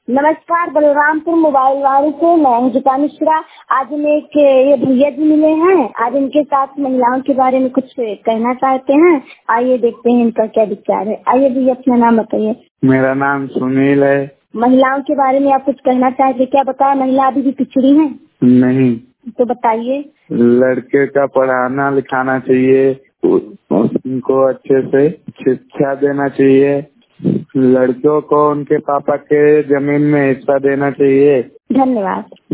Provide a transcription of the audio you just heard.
नमस्कार, बलरामपुर मोबाइल वाले से मैं अंकिता मिश्रा। आज हमें ये भैया जी मिले हैं। आज इनके साथ महिलाओं के बारे में कुछ कहना चाहते हैं। आइए देखते हैं इनका क्या विचार है। आइए भैया, अपना नाम बताइए। मेरा नाम सुनील है। महिलाओं के बारे में आप कुछ कहना चाहते, क्या बताया? महिला अभी भी पिछड़ी है? नहीं, तो बताइए। लड़के का पढ़ाना लिखाना चाहिए, उनको अच्छे से शिक्षा देना चाहिए, लड़कियों को उनके पापा के जमीन में हिस्सा देना चाहिए। धन्यवाद।